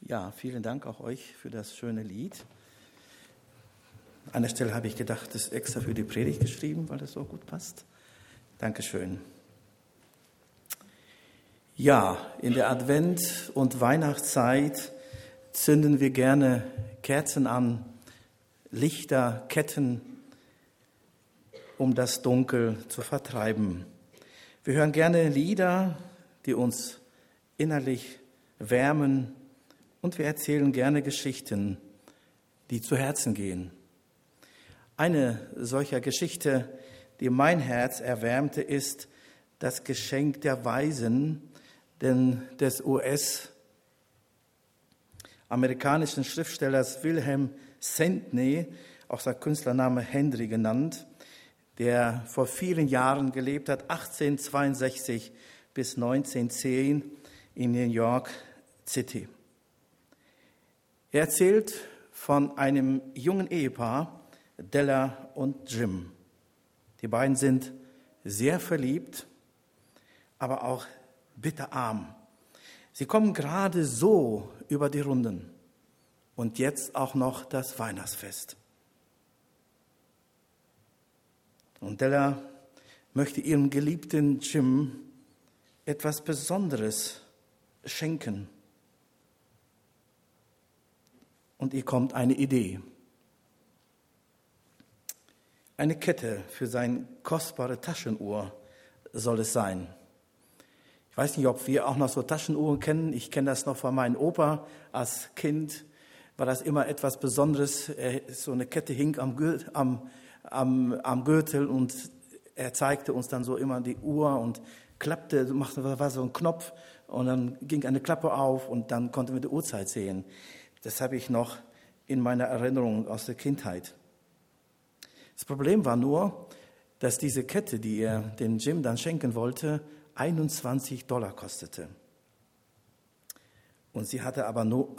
Ja, vielen Dank auch euch für das schöne Lied. An der Stelle habe ich gedacht, das ist extra für die Predigt geschrieben, weil das so gut passt. Dankeschön. Ja, in der Advent- und Weihnachtszeit zünden wir gerne Kerzen an, Lichter, Ketten, um das Dunkel zu vertreiben. Wir hören gerne Lieder, die uns innerlich wärmen, und wir erzählen gerne Geschichten, die zu Herzen gehen. Eine solcher Geschichte, die mein Herz erwärmte, ist das Geschenk der Weisen, denn des US-amerikanischen Schriftstellers Wilhelm Sentney, auch sein Künstlername Henry genannt, der vor vielen Jahren gelebt hat, 1862 bis 1910 in New York City. Er erzählt von einem jungen Ehepaar, Della und Jim. Die beiden sind sehr verliebt, aber auch bitterarm. Sie kommen gerade so über die Runden und jetzt auch noch das Weihnachtsfest. Und Della möchte ihrem geliebten Jim etwas Besonderes schenken. Und ihr kommt eine Idee. Eine Kette für seine kostbare Taschenuhr soll es sein. Ich weiß nicht, ob wir auch noch so Taschenuhren kennen. Ich kenne das noch von meinem Opa. Als Kind war das immer etwas Besonderes. So eine Kette hing am Gürtel und er zeigte uns dann so immer die Uhr und klappte, war so ein Knopf und dann ging eine Klappe auf und dann konnten wir die Uhrzeit sehen. Das habe ich noch in meiner Erinnerung aus der Kindheit. Das Problem war nur, dass diese Kette, die er dem Jim dann schenken wollte, $21 kostete. Und sie hatte aber nur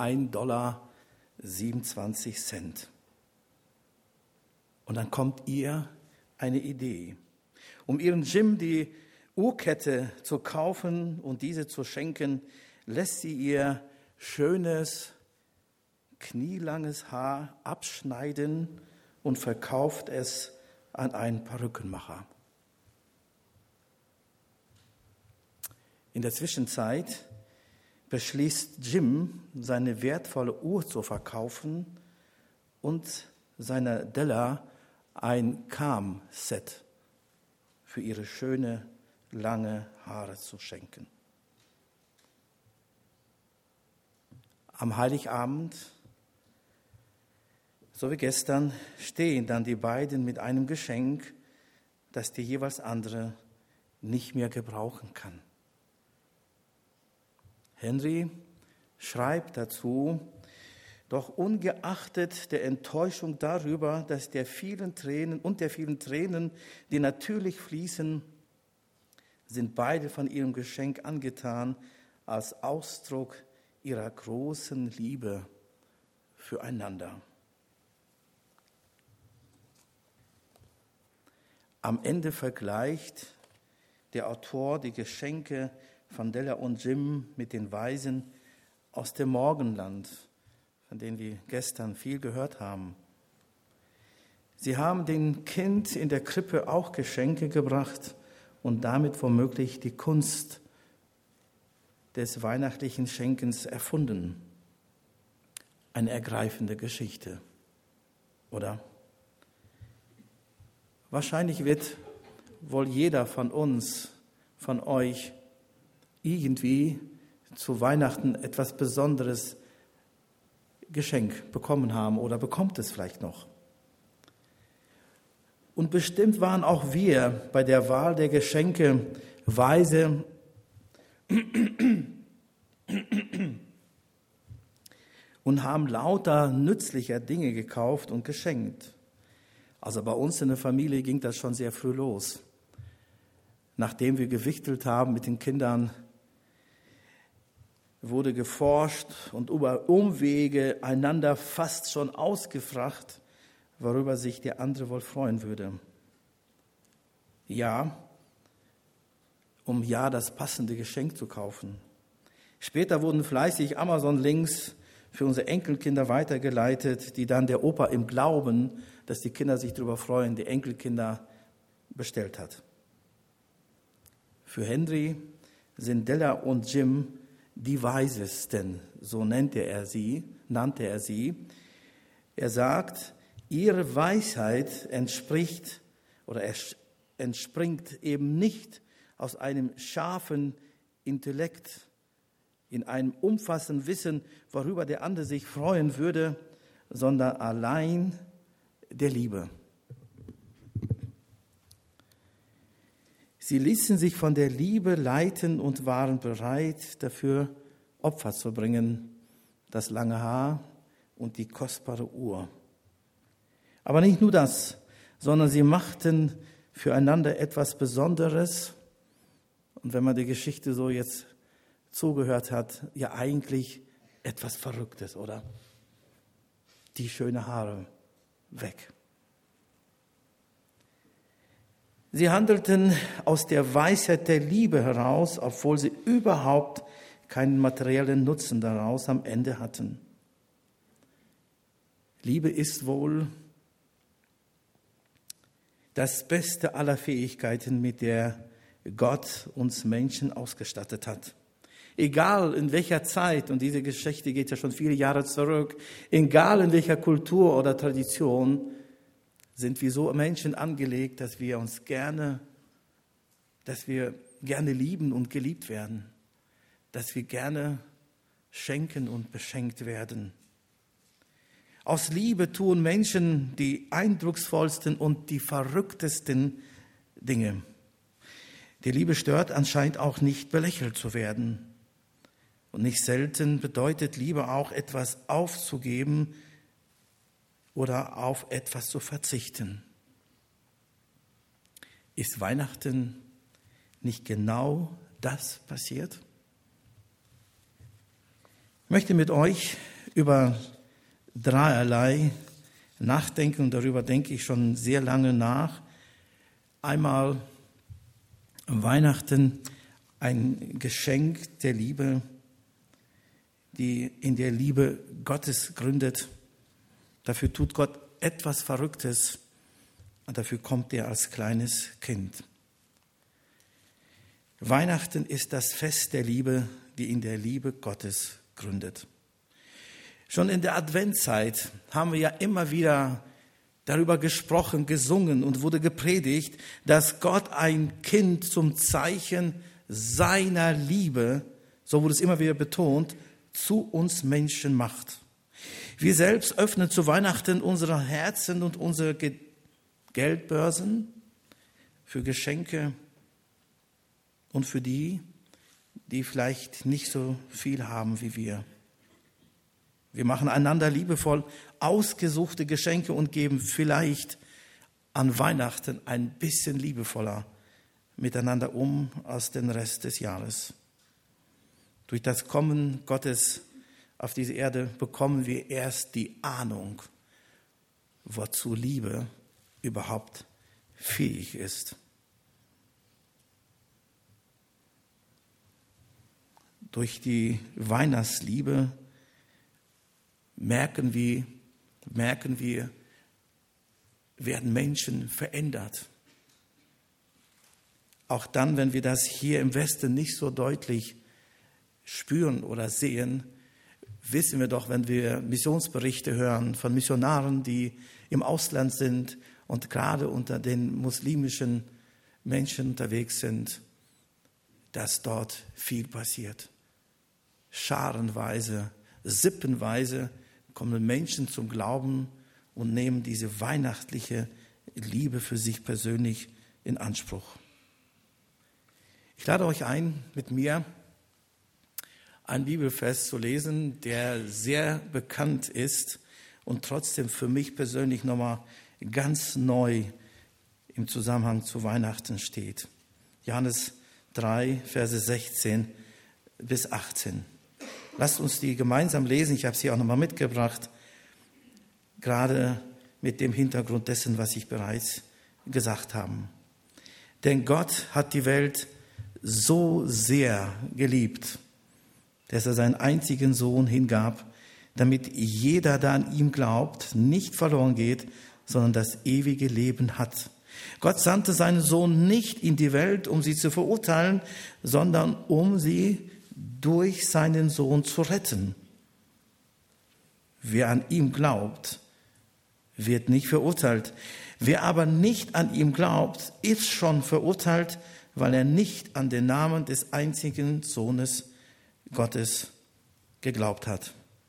$1,27. Und dann kommt ihr eine Idee. Um ihren Jim die Uhrkette zu kaufen und diese zu schenken, lässt sie ihr schönes, knielanges Haar abschneiden und verkauft es an einen Perückenmacher. In der Zwischenzeit beschließt Jim, seine wertvolle Uhr zu verkaufen und seiner Della ein Kam-Set für ihre schöne, lange Haare zu schenken. Am Heiligabend, so wie gestern, stehen dann die beiden mit einem Geschenk, das die jeweils andere nicht mehr gebrauchen kann. Henry schreibt dazu: Doch ungeachtet der Enttäuschung darüber, dass der vielen Tränen, die natürlich fließen, sind beide von ihrem Geschenk angetan, als Ausdruck ihrer großen Liebe füreinander. Am Ende vergleicht der Autor die Geschenke von Della und Jim mit den Weisen aus dem Morgenland, von denen wir gestern viel gehört haben. Sie haben dem Kind in der Krippe auch Geschenke gebracht und damit womöglich die Kunst des weihnachtlichen Schenkens erfunden. Eine ergreifende Geschichte, oder? Wahrscheinlich wird wohl jeder von uns, von euch, irgendwie zu Weihnachten etwas Besonderes Geschenk bekommen haben oder bekommt es vielleicht noch. Und bestimmt waren auch wir bei der Wahl der Geschenke weise und haben lauter nützlicher Dinge gekauft und geschenkt. Also bei uns in der Familie ging das schon sehr früh los. Nachdem wir gewichtelt haben mit den Kindern, wurde geforscht und über Umwege einander fast schon ausgefragt, worüber sich der andere wohl freuen würde. Ja, um ja das passende Geschenk zu kaufen. Später wurden fleißig Amazon-Links für unsere Enkelkinder weitergeleitet, die dann der Opa im Glauben, dass die Kinder sich darüber freuen, die Enkelkinder bestellt hat. Für Henry sind Della und Jim die Weisesten, so nannte er sie. Er sagt, ihre Weisheit entspringt eben nicht aus einem scharfen Intellekt, in einem umfassenden Wissen, worüber der andere sich freuen würde, sondern allein der Liebe. Sie ließen sich von der Liebe leiten und waren bereit, dafür Opfer zu bringen, das lange Haar und die kostbare Uhr. Aber nicht nur das, sondern sie machten füreinander etwas Besonderes. Und wenn man die Geschichte so jetzt zugehört hat, ja eigentlich etwas Verrücktes, oder? Die schönen Haare weg. Sie handelten aus der Weisheit der Liebe heraus, obwohl sie überhaupt keinen materiellen Nutzen daraus am Ende hatten. Liebe ist wohl das Beste aller Fähigkeiten, mit der Gott uns Menschen ausgestattet hat. Egal in welcher Zeit, und diese Geschichte geht ja schon viele Jahre zurück, egal in welcher Kultur oder Tradition, sind wir so Menschen angelegt, dass wir gerne lieben und geliebt werden, dass wir gerne schenken und beschenkt werden. Aus Liebe tun Menschen die eindrucksvollsten und die verrücktesten Dinge. Die Liebe stört anscheinend auch nicht, belächelt zu werden. Und nicht selten bedeutet Liebe auch, etwas aufzugeben oder auf etwas zu verzichten. Ist Weihnachten nicht genau das passiert? Ich möchte mit euch über dreierlei nachdenken, und darüber denke ich schon sehr lange nach. Einmal Weihnachten, ein Geschenk der Liebe, die in der Liebe Gottes gründet. Dafür tut Gott etwas Verrücktes und dafür kommt er als kleines Kind. Weihnachten ist das Fest der Liebe, die in der Liebe Gottes gründet. Schon in der Adventszeit haben wir ja immer wieder darüber gesprochen, gesungen und wurde gepredigt, dass Gott ein Kind zum Zeichen seiner Liebe, so wurde es immer wieder betont, zu uns Menschen macht. Wir selbst öffnen zu Weihnachten unsere Herzen und unsere Geldbörsen für Geschenke und für die, die vielleicht nicht so viel haben wie wir. Wir machen einander liebevoll ausgesuchte Geschenke und geben vielleicht an Weihnachten ein bisschen liebevoller miteinander um als den Rest des Jahres. Durch das Kommen Gottes auf diese Erde bekommen wir erst die Ahnung, wozu Liebe überhaupt fähig ist. Durch die Weihnachtsliebe merken wir, werden Menschen verändert. Auch dann, wenn wir das hier im Westen nicht so deutlich spüren oder sehen, wissen wir doch, wenn wir Missionsberichte hören von Missionaren, die im Ausland sind und gerade unter den muslimischen Menschen unterwegs sind, dass dort viel passiert. Scharenweise, sippenweise kommen Menschen zum Glauben und nehmen diese weihnachtliche Liebe für sich persönlich in Anspruch. Ich lade euch ein, mit mir einen Bibelvers zu lesen, der sehr bekannt ist und trotzdem für mich persönlich nochmal ganz neu im Zusammenhang zu Weihnachten steht. Johannes 3, Verse 16 bis 18. Lasst uns die gemeinsam lesen. Ich habe sie auch nochmal mitgebracht, gerade mit dem Hintergrund dessen, was ich bereits gesagt habe. Denn Gott hat die Welt so sehr geliebt, dass er seinen einzigen Sohn hingab, damit jeder, der an ihm glaubt, nicht verloren geht, sondern das ewige Leben hat. Gott sandte seinen Sohn nicht in die Welt, um sie zu verurteilen, sondern um sie durch seinen Sohn zu retten. Wer an ihm glaubt, wird nicht verurteilt. Wer aber nicht an ihm glaubt, ist schon verurteilt, weil er nicht an den Namen des einzigen Sohnes Gottes geglaubt hat.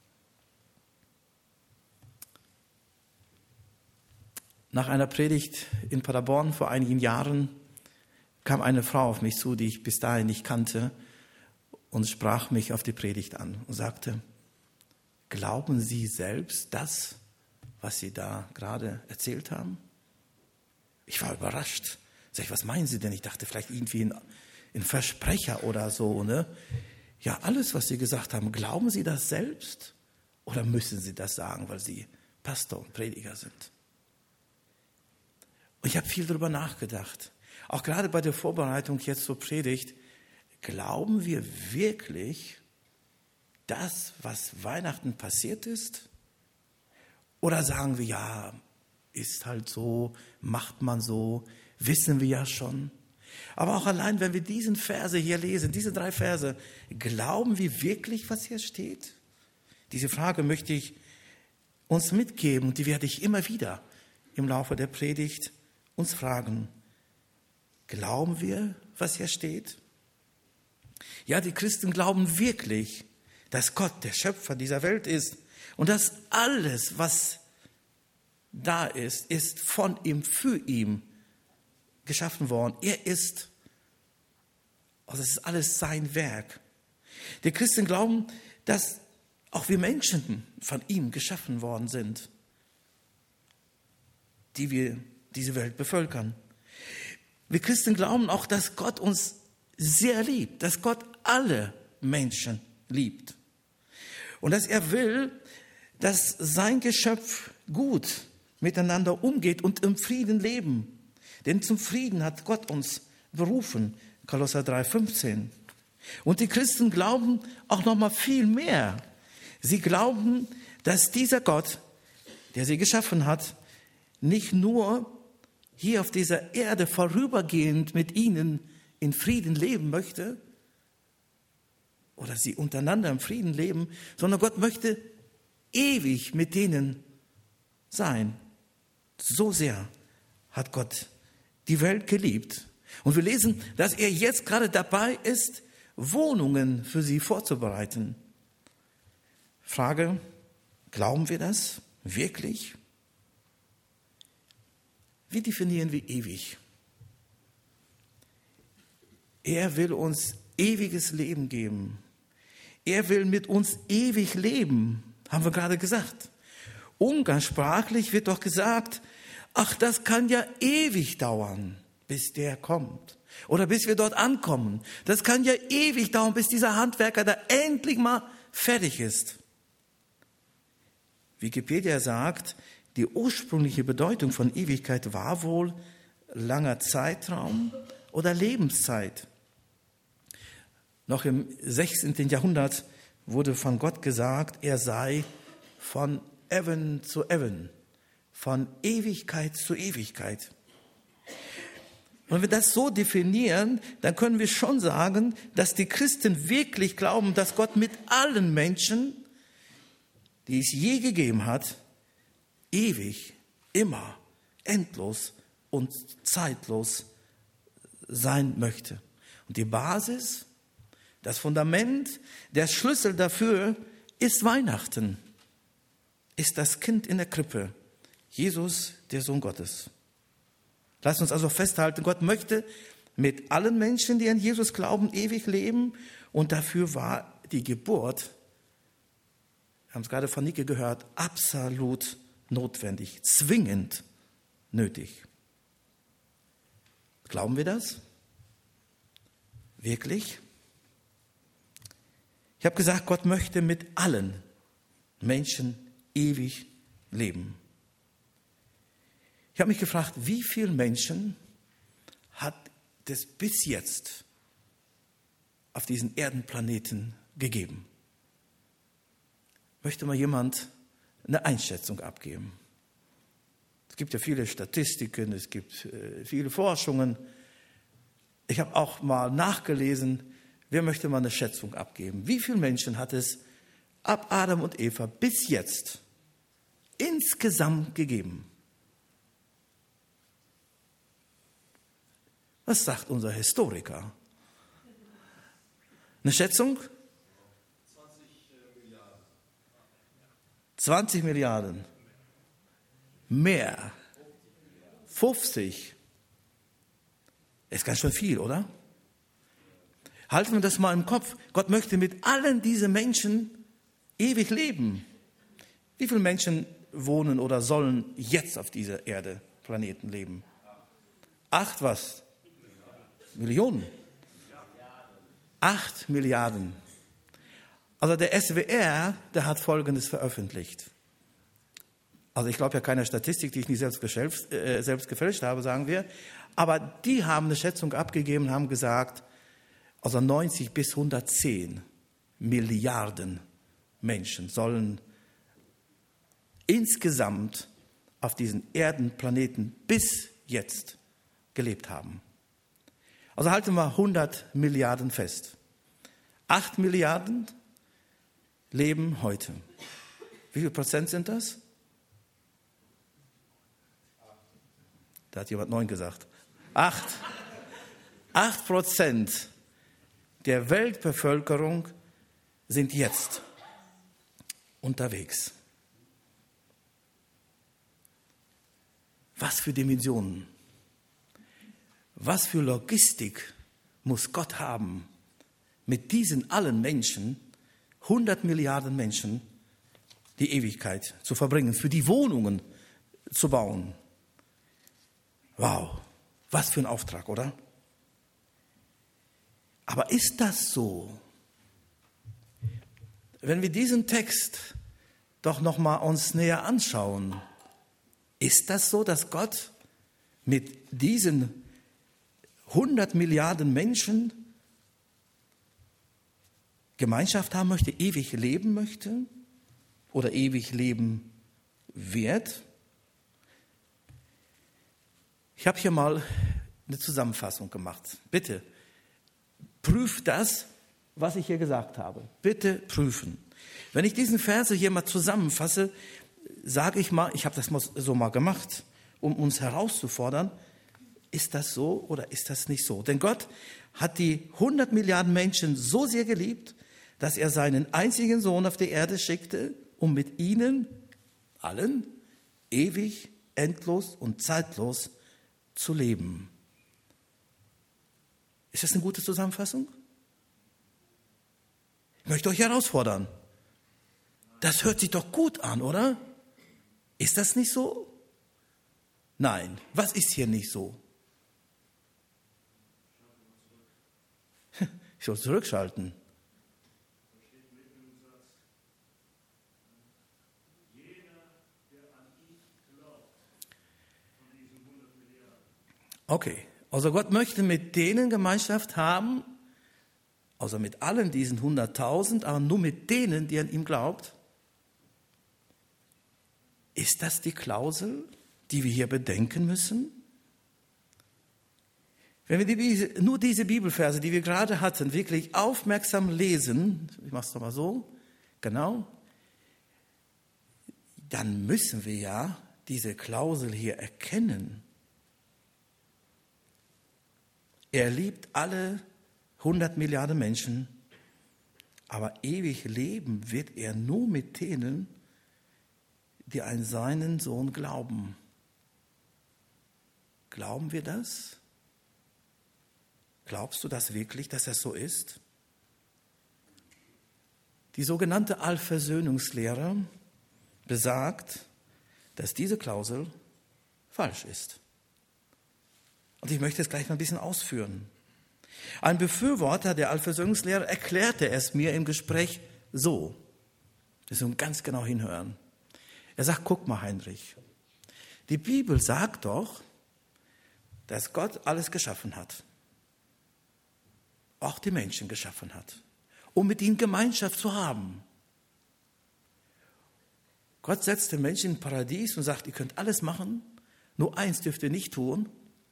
Nach einer Predigt in Paderborn vor einigen Jahren kam eine Frau auf mich zu, die ich bis dahin nicht kannte, und sprach mich auf die Predigt an und sagte: Glauben Sie selbst das, was Sie da gerade erzählt haben? Ich war überrascht. Sag ich, was meinen Sie denn? Ich dachte vielleicht irgendwie ein Versprecher oder so, ne? Ja, alles, was Sie gesagt haben, glauben Sie das selbst? Oder müssen Sie das sagen, weil Sie Pastor und Prediger sind? Und ich habe viel darüber nachgedacht. Auch gerade bei der Vorbereitung jetzt zur Predigt. Glauben wir wirklich das, was Weihnachten passiert ist? Oder sagen wir, ja, ist halt so, macht man so, wissen wir ja schon. Aber auch allein, wenn wir diesen Verse hier lesen, diese 3 Verse, glauben wir wirklich, was hier steht? Diese Frage möchte ich uns mitgeben und die werde ich immer wieder im Laufe der Predigt uns fragen. Glauben wir, was hier steht? Ja, die Christen glauben wirklich, dass Gott der Schöpfer dieser Welt ist und dass alles, was da ist, ist von ihm, für ihn geschaffen worden. Er ist, also es ist alles sein Werk. Die Christen glauben, dass auch wir Menschen von ihm geschaffen worden sind, die wir diese Welt bevölkern. Wir Christen glauben auch, dass Gott uns sehr liebt, dass Gott alle Menschen liebt und dass er will, dass sein Geschöpf gut miteinander umgeht und im Frieden leben. Denn zum Frieden hat Gott uns berufen, Kolosser 3,15. Und die Christen glauben auch noch mal viel mehr. Sie glauben, dass dieser Gott, der sie geschaffen hat, nicht nur hier auf dieser Erde vorübergehend mit ihnen in Frieden leben möchte oder sie untereinander im Frieden leben, sondern Gott möchte ewig mit denen sein. So sehr hat Gott die Welt geliebt. Und wir lesen, dass er jetzt gerade dabei ist, Wohnungen für sie vorzubereiten. Frage, glauben wir das wirklich? Wie definieren wir ewig? Er will uns ewiges Leben geben. Er will mit uns ewig leben, haben wir gerade gesagt. Umgangssprachlich wird doch gesagt, ach, das kann ja ewig dauern, bis der kommt. Oder bis wir dort ankommen. Das kann ja ewig dauern, bis dieser Handwerker da endlich mal fertig ist. Wikipedia sagt, die ursprüngliche Bedeutung von Ewigkeit war wohl langer Zeitraum oder Lebenszeit. Noch im 16. Jahrhundert wurde von Gott gesagt, er sei von Ewen zu Ewen, von Ewigkeit zu Ewigkeit. Wenn wir das so definieren, dann können wir schon sagen, dass die Christen wirklich glauben, dass Gott mit allen Menschen, die es je gegeben hat, ewig, immer, endlos und zeitlos sein möchte. Und die Basis, das Fundament, der Schlüssel dafür ist Weihnachten, ist das Kind in der Krippe, Jesus, der Sohn Gottes. Lasst uns also festhalten, Gott möchte mit allen Menschen, die an Jesus glauben, ewig leben. Und dafür war die Geburt, wir haben es gerade von Nike gehört, absolut notwendig, zwingend nötig. Glauben wir das? Wirklich? Ich habe gesagt, Gott möchte mit allen Menschen ewig leben. Ich habe mich gefragt, wie viele Menschen hat es bis jetzt auf diesen Erdenplaneten gegeben? Möchte mal jemand eine Einschätzung abgeben? Es gibt ja viele Statistiken, es gibt viele Forschungen. Ich habe auch mal nachgelesen, wer möchte mal eine Schätzung abgeben? Wie viele Menschen hat es ab Adam und Eva bis jetzt insgesamt gegeben? Was sagt unser Historiker? Eine Schätzung? 20 Milliarden. Mehr. 50. Ist ganz schön viel, oder? Halten wir das mal im Kopf. Gott möchte mit allen diesen Menschen ewig leben. Wie viele Menschen wohnen oder sollen jetzt auf dieser Erde, Planeten leben? 8 was? Millionen. 8 Milliarden. Also der SWR, der hat Folgendes veröffentlicht. Also ich glaube ja keiner Statistik, die ich nicht selbst gefälscht habe, sagen wir. Aber die haben eine Schätzung abgegeben, haben gesagt, also 90 bis 110 Milliarden Menschen sollen insgesamt auf diesen Erdenplaneten bis jetzt gelebt haben. Also halten wir 100 Milliarden fest. 8 Milliarden leben heute. Wie viel Prozent sind das? Da hat jemand 9 gesagt. 8. 8% der Weltbevölkerung sind jetzt unterwegs. Was für Dimensionen, was für Logistik muss Gott haben, mit diesen allen Menschen, 100 Milliarden Menschen, die Ewigkeit zu verbringen, für die Wohnungen zu bauen. Wow, was für ein Auftrag, oder? Aber ist das so? Wenn wir diesen Text doch noch mal uns näher anschauen, ist das so, dass Gott mit diesen 100 Milliarden Menschen Gemeinschaft haben möchte, ewig leben möchte oder ewig leben wird? Ich habe hier mal eine Zusammenfassung gemacht. Bitte prüft das, was ich hier gesagt habe. Bitte prüfen. Wenn ich diesen Verse hier mal zusammenfasse, sage ich mal, ich habe das so mal gemacht, um uns herauszufordern, ist das so oder ist das nicht so? Denn Gott hat die 100 Milliarden Menschen so sehr geliebt, dass er seinen einzigen Sohn auf die Erde schickte, um mit ihnen allen ewig, endlos und zeitlos zu leben. Ist das eine gute Zusammenfassung? Ich möchte euch herausfordern. Das hört sich doch gut an, oder? Ist das nicht so? Nein. Was ist hier nicht so? Ich soll zurückschalten. Okay, also Gott möchte mit denen Gemeinschaft haben, also mit allen diesen 100.000, aber nur mit denen, die an ihm glaubt. Ist das die Klausel, die wir hier bedenken müssen? Wenn wir nur diese Bibelverse, die wir gerade hatten, wirklich aufmerksam lesen, ich mache es nochmal so, genau, dann müssen wir ja diese Klausel hier erkennen. Er liebt alle 100 Milliarden Menschen, aber ewig leben wird er nur mit denen, die an seinen Sohn glauben. Glauben wir das? Glaubst du das wirklich, dass das so ist? Die sogenannte Allversöhnungslehre besagt, dass diese Klausel falsch ist. Und ich möchte es gleich mal ein bisschen ausführen. Ein Befürworter der Allversöhnungslehre erklärte es mir im Gespräch so. Das muss man ganz genau hinhören. Er sagt, guck mal, Heinrich, die Bibel sagt doch, dass Gott alles geschaffen hat. Auch die Menschen geschaffen hat, um mit ihnen Gemeinschaft zu haben. Gott setzt den Menschen im Paradies und sagt, ihr könnt alles machen, nur eins dürft ihr nicht tun.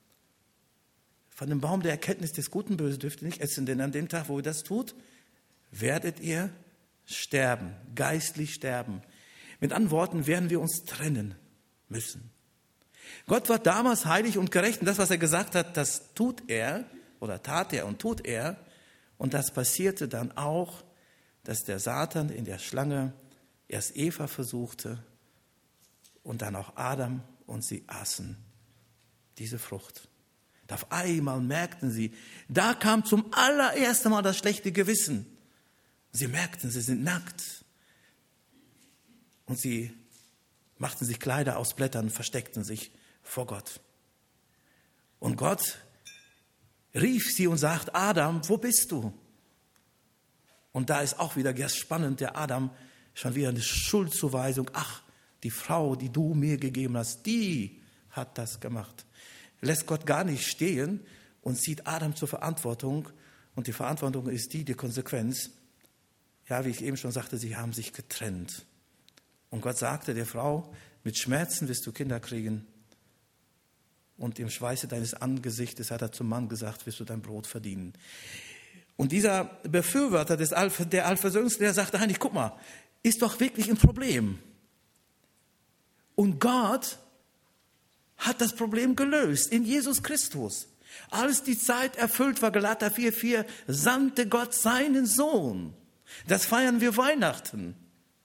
Von dem Baum der Erkenntnis des Guten und Bösen dürft ihr nicht essen, denn an dem Tag, wo ihr das tut, werdet ihr sterben, geistlich sterben. Mit anderen Worten, werden wir uns trennen müssen. Gott war damals heilig und gerecht und das, was er gesagt hat, das tut er oder tat er und tut er. Und das passierte dann auch, dass der Satan in der Schlange erst Eva versuchte und dann auch Adam und sie aßen diese Frucht. Und auf einmal merkten sie, da kam zum allerersten Mal das schlechte Gewissen. Sie merkten, sie sind nackt. Und sie machten sich Kleider aus Blättern, versteckten sich vor Gott. Und Gott rief sie und sagt, Adam, wo bist du? Und da ist auch wieder ganz spannend, der Adam schon wieder eine Schuldzuweisung. Ach, die Frau, die du mir gegeben hast, die hat das gemacht. Lässt Gott gar nicht stehen und zieht Adam zur Verantwortung. Und die Verantwortung ist die Konsequenz. Ja, wie ich eben schon sagte, sie haben sich getrennt. Und Gott sagte der Frau, mit Schmerzen wirst du Kinder kriegen. Und im Schweiße deines Angesichtes, hat er zum Mann gesagt, wirst du dein Brot verdienen. Und dieser Befürworter der Allversöhnungslehre sagte, Heinrich, guck mal, ist doch wirklich ein Problem. Und Gott hat das Problem gelöst in Jesus Christus. Als die Zeit erfüllt war, Galater 4,4, sandte Gott seinen Sohn. Das feiern wir Weihnachten.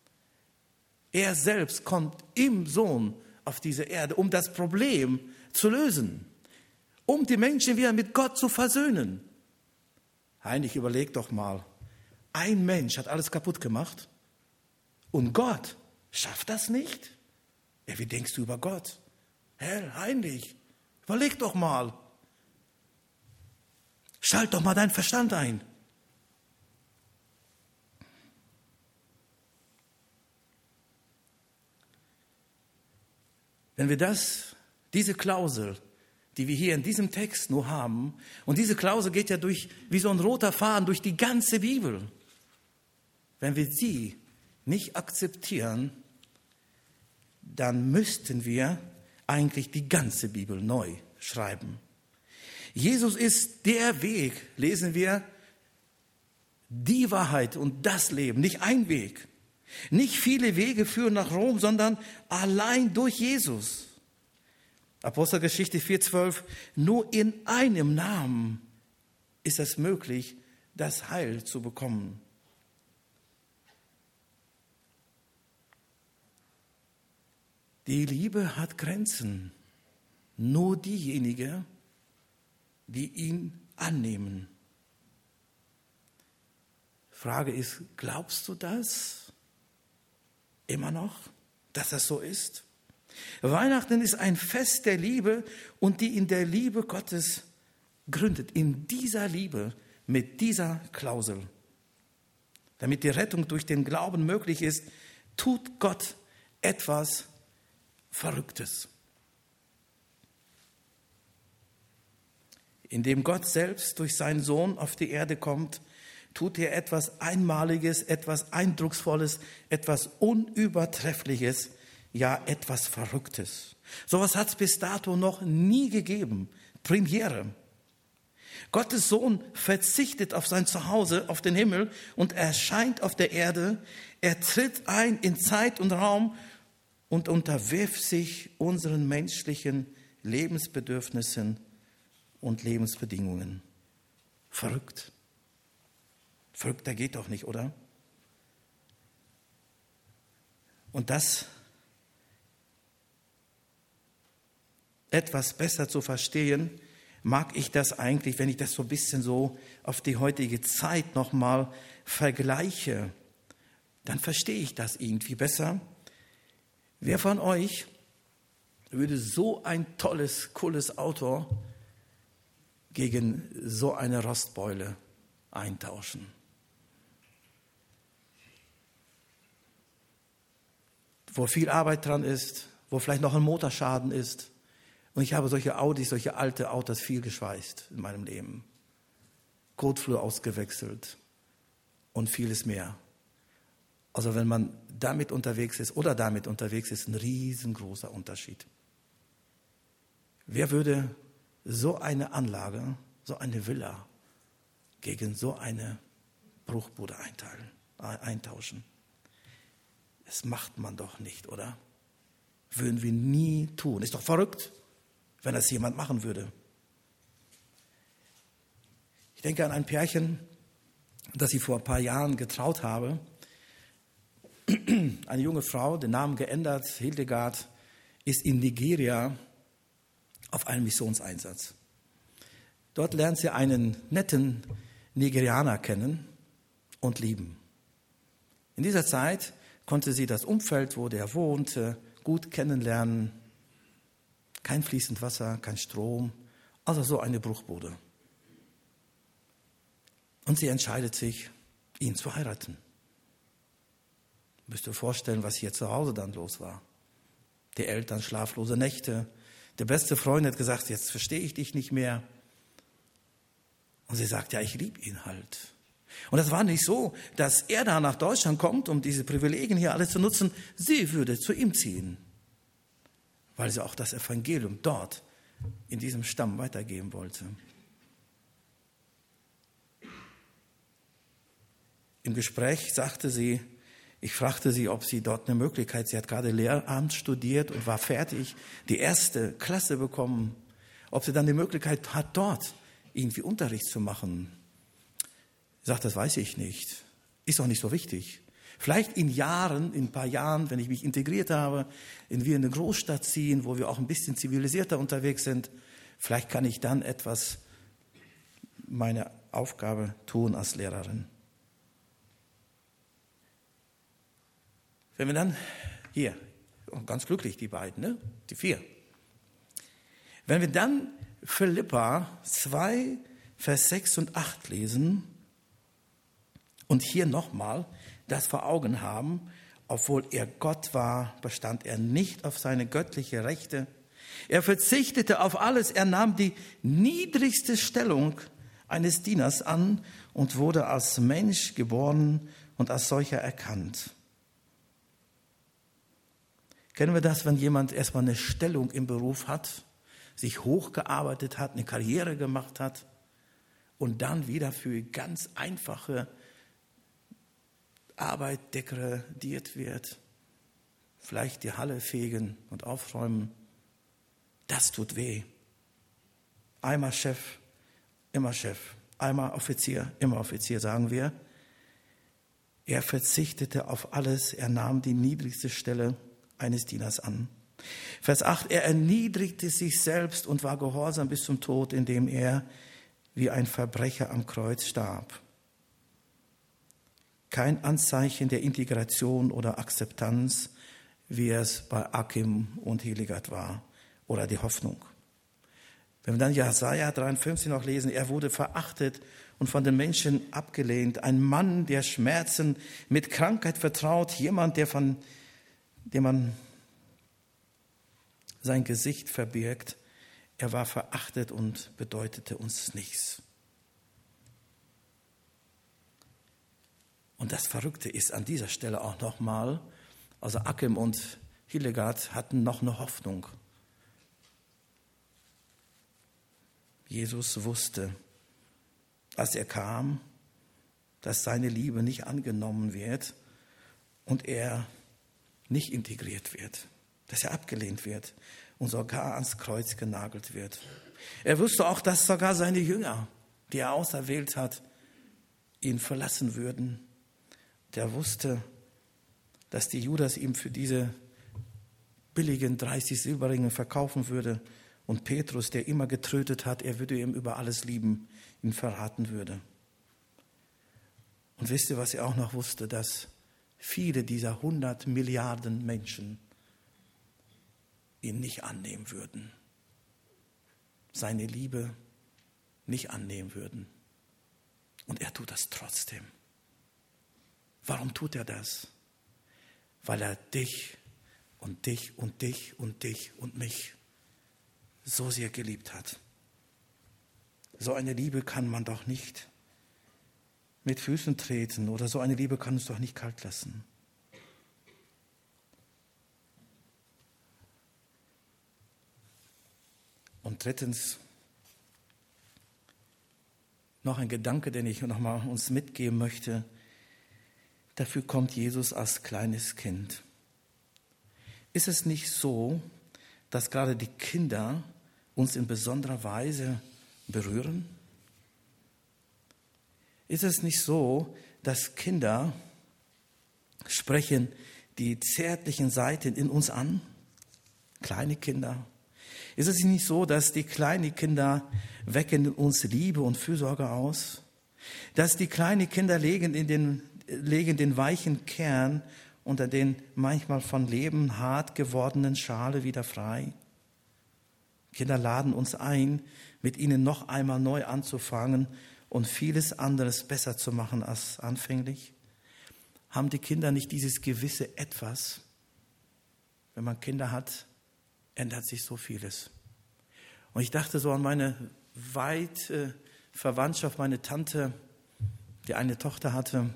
Er selbst kommt im Sohn auf diese Erde, um das Problem zu lösen, um die Menschen wieder mit Gott zu versöhnen. Heinrich, überleg doch mal, ein Mensch hat alles kaputt gemacht und Gott schafft das nicht? Ja, wie denkst du über Gott? Herr Heinrich, überleg doch mal. Schalt doch mal deinen Verstand ein. Wenn wir diese Klausel, die wir hier in diesem Text nur haben, und diese Klausel geht ja wie so ein roter Faden durch die ganze Bibel. Wenn wir sie nicht akzeptieren, dann müssten wir eigentlich die ganze Bibel neu schreiben. Jesus ist der Weg, lesen wir, die Wahrheit und das Leben, nicht ein Weg. Nicht viele Wege führen nach Rom, sondern allein durch Jesus. Apostelgeschichte 4,12, nur in einem Namen ist es möglich, das Heil zu bekommen. Die Liebe hat Grenzen. Nur diejenigen, die ihn annehmen. Frage ist, glaubst du das? Immer noch, dass das so ist? Weihnachten ist ein Fest der Liebe und die in der Liebe Gottes gründet. In dieser Liebe, mit dieser Klausel. Damit die Rettung durch den Glauben möglich ist, tut Gott etwas Verrücktes. Indem Gott selbst durch seinen Sohn auf die Erde kommt, tut er etwas Einmaliges, etwas Eindrucksvolles, etwas Unübertreffliches, ja etwas Verrücktes. Sowas hat es bis dato noch nie gegeben. Premiere. Gottes Sohn verzichtet auf sein Zuhause, auf den Himmel und erscheint auf der Erde. Er tritt ein in Zeit und Raum und unterwirft sich unseren menschlichen Lebensbedürfnissen und Lebensbedingungen. Verrückt. Verrückter geht doch nicht, oder? Und das etwas besser zu verstehen, mag ich das eigentlich, wenn ich das so ein bisschen so auf die heutige Zeit nochmal vergleiche, dann verstehe ich das irgendwie besser. Wer von euch würde so ein tolles, cooles Auto gegen so eine Rostbeule eintauschen? Wo viel Arbeit dran ist, wo vielleicht noch ein Motorschaden ist. Und ich habe solche Audis, solche alte Autos viel geschweißt in meinem Leben. Kotflur ausgewechselt und vieles mehr. Also wenn man damit unterwegs ist oder damit unterwegs ist, ein riesengroßer Unterschied. Wer würde so eine Anlage, so eine Villa gegen so eine Bruchbude eintauschen? Das macht man doch nicht, oder? Würden wir nie tun. Ist doch verrückt, wenn das jemand machen würde. Ich denke an ein Pärchen, das ich vor ein paar Jahren getraut habe. Eine junge Frau, den Namen geändert, Hildegard, ist in Nigeria auf einem Missionseinsatz. Dort lernt sie einen netten Nigerianer kennen und lieben. In dieser Zeit konnte sie das Umfeld, wo der wohnte, gut kennenlernen. Kein fließend Wasser, kein Strom, also so eine Bruchbude. Und sie entscheidet sich, ihn zu heiraten. Müsst ihr vorstellen, was hier zu Hause dann los war. Die Eltern, schlaflose Nächte. Der beste Freund hat gesagt, jetzt verstehe ich dich nicht mehr. Und sie sagt, ja, ich liebe ihn halt. Und das war nicht so, dass er da nach Deutschland kommt, um diese Privilegien hier alle zu nutzen. Sie würde zu ihm ziehen, weil sie auch das Evangelium dort in diesem Stamm weitergeben wollte. Im Gespräch sagte sie, ich fragte sie, ob sie dort eine Möglichkeit, sie hat gerade Lehramt studiert und war fertig, die erste Klasse bekommen, ob sie dann die Möglichkeit hat, dort irgendwie Unterricht zu machen. Sie sagt, das weiß ich nicht. Ist auch nicht so wichtig. Vielleicht in ein paar Jahren, wenn ich mich integriert habe, wenn wir in eine Großstadt ziehen, wo wir auch ein bisschen zivilisierter unterwegs sind, vielleicht kann ich dann etwas meine Aufgabe tun als Lehrerin. Wenn wir dann, hier, ganz glücklich die beiden, ne? Die 4. Wenn wir dann Philipper 2, Vers 6 und 8 lesen und hier nochmal das vor Augen haben, obwohl er Gott war, bestand er nicht auf seine göttliche Rechte. Er verzichtete auf alles, er nahm die niedrigste Stellung eines Dieners an und wurde als Mensch geboren und als solcher erkannt. Kennen wir das, wenn jemand erstmal eine Stellung im Beruf hat, sich hochgearbeitet hat, eine Karriere gemacht hat und dann wieder für ganz einfache Arbeit degradiert wird? Vielleicht die Halle fegen und aufräumen. Das tut weh. Einmal Chef, immer Chef. Einmal Offizier, immer Offizier, sagen wir. Er verzichtete auf alles, er nahm die niedrigste Stelle eines Dieners an. Vers 8, er erniedrigte sich selbst und war gehorsam bis zum Tod, indem er wie ein Verbrecher am Kreuz starb. Kein Anzeichen der Integration oder Akzeptanz, wie es bei Achim und Hildegard war, oder die Hoffnung. Wenn wir dann Jesaja 53 noch lesen, er wurde verachtet und von den Menschen abgelehnt. Ein Mann, der Schmerzen mit Krankheit vertraut, jemand, dem man sein Gesicht verbirgt. Er war verachtet und bedeutete uns nichts. Und das Verrückte ist an dieser Stelle auch nochmal, also Achim und Hildegard hatten noch eine Hoffnung. Jesus wusste, als er kam, dass seine Liebe nicht angenommen wird und er nicht integriert wird, dass er abgelehnt wird und sogar ans Kreuz genagelt wird. Er wusste auch, dass sogar seine Jünger, die er auserwählt hat, ihn verlassen würden. Der wusste, dass die Judas ihm für diese billigen 30 Silberringe verkaufen würde und Petrus, der immer getrötet hat, er würde ihm über alles lieben, ihn verraten würde. Und wisst ihr, was er auch noch wusste, dass viele dieser 100 Milliarden Menschen ihn nicht annehmen würden, seine Liebe nicht annehmen würden. Und er tut das trotzdem. Warum tut er das? Weil er dich und dich und dich und dich und mich so sehr geliebt hat. So eine Liebe kann man doch nicht mit Füßen treten oder so eine Liebe kann uns doch nicht kalt lassen. Und drittens, noch ein Gedanke, den ich nochmal uns mitgeben möchte. Dafür kommt Jesus als kleines Kind. Ist es nicht so, dass gerade die Kinder uns in besonderer Weise berühren? Ist es nicht so, dass Kinder sprechen die zärtlichen Seiten in uns an? Kleine Kinder. Ist es nicht so, dass die kleinen Kinder wecken in uns Liebe und Fürsorge aus? Dass die kleinen Kinder legen den weichen Kern unter den manchmal von Leben hart gewordenen Schale wieder frei? Kinder laden uns ein, mit ihnen noch einmal neu anzufangen und vieles anderes besser zu machen als anfänglich. Haben die Kinder nicht dieses gewisse Etwas? Wenn man Kinder hat, ändert sich so vieles. Und ich dachte so an meine weite Verwandtschaft, meine Tante, die eine Tochter hatte.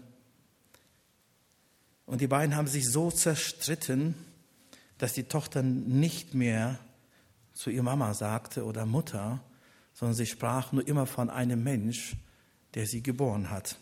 Und die beiden haben sich so zerstritten, dass die Tochter nicht mehr zu ihrer Mama sagte oder Mutter, sondern sie sprach nur immer von einem Mensch, der sie geboren hat.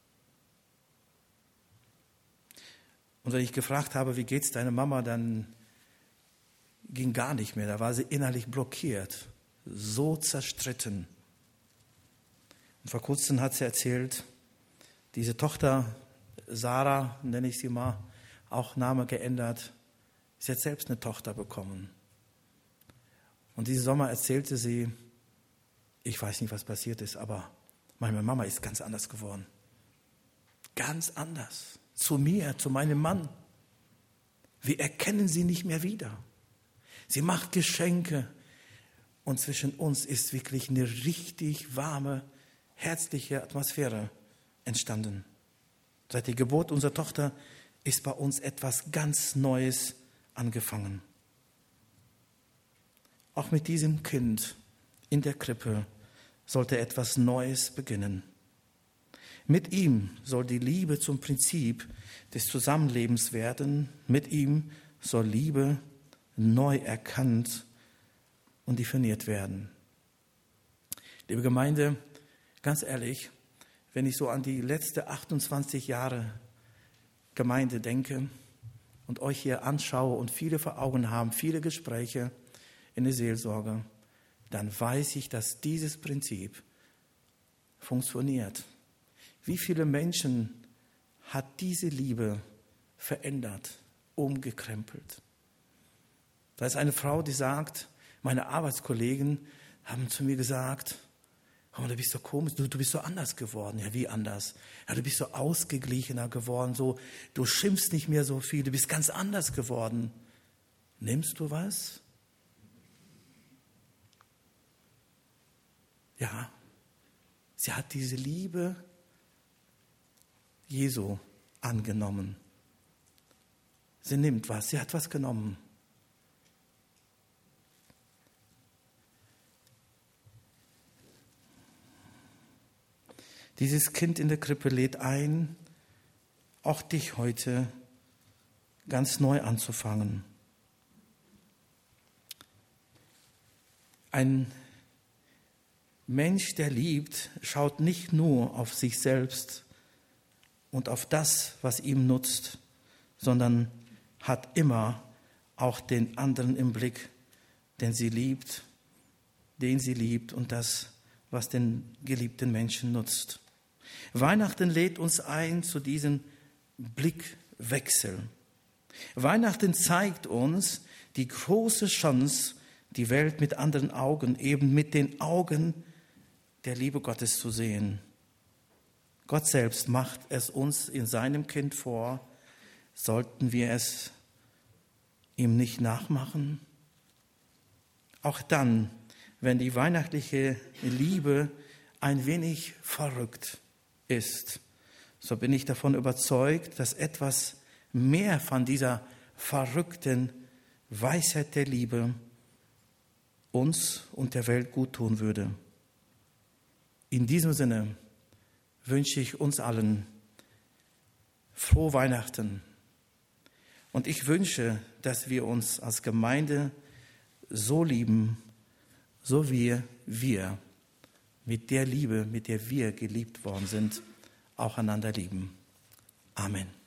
Und wenn ich gefragt habe, wie geht's deiner Mama, dann ging gar nicht mehr. Da war sie innerlich blockiert, so zerstritten. Und vor kurzem hat sie erzählt, diese Tochter, Sarah, nenne ich sie mal, auch Name geändert, sie hat selbst eine Tochter bekommen. Und diesen Sommer erzählte sie, ich weiß nicht, was passiert ist, aber meine Mama ist ganz anders geworden. Ganz anders. Zu mir, zu meinem Mann. Wir erkennen sie nicht mehr wieder. Sie macht Geschenke. Und zwischen uns ist wirklich eine richtig warme, herzliche Atmosphäre entstanden. Seit der Geburt unserer Tochter ist bei uns etwas ganz Neues angefangen. Auch mit diesem Kind in der Krippe sollte etwas Neues beginnen. Mit ihm soll die Liebe zum Prinzip des Zusammenlebens werden. Mit ihm soll Liebe neu erkannt und definiert werden. Liebe Gemeinde, ganz ehrlich, wenn ich so an die letzten 28 Jahre Gemeinde denke und euch hier anschaue und viele vor Augen haben, viele Gespräche in der Seelsorge, dann weiß ich, dass dieses Prinzip funktioniert. Wie viele Menschen hat diese Liebe verändert, umgekrempelt? Da ist eine Frau, die sagt, meine Arbeitskollegen haben zu mir gesagt, oh, du bist so komisch, du bist so anders geworden. Ja, wie anders? Ja, du bist so ausgeglichener geworden, so, du schimpfst nicht mehr so viel, du bist ganz anders geworden. Nimmst du was? Ja, sie hat diese Liebe Jesu angenommen. Sie nimmt was, sie hat was genommen. Dieses Kind in der Krippe lädt ein, auch dich heute ganz neu anzufangen. Ein Mensch, der liebt, schaut nicht nur auf sich selbst und auf das, was ihm nutzt, sondern hat immer auch den anderen im Blick, den sie liebt und das, was den geliebten Menschen nutzt. Weihnachten lädt uns ein zu diesem Blickwechsel. Weihnachten zeigt uns die große Chance, die Welt mit anderen Augen, eben mit den Augen der Liebe Gottes zu sehen. Gott selbst macht es uns in seinem Kind vor. Sollten wir es ihm nicht nachmachen? Auch dann, wenn die weihnachtliche Liebe ein wenig verrückt ist, so bin ich davon überzeugt, dass etwas mehr von dieser verrückten Weisheit der Liebe uns und der Welt gut tun würde. In diesem Sinne wünsche ich uns allen frohe Weihnachten. Und ich wünsche, dass wir uns als Gemeinde so lieben, so wie wir mit der Liebe, mit der wir geliebt worden sind, auch einander lieben. Amen.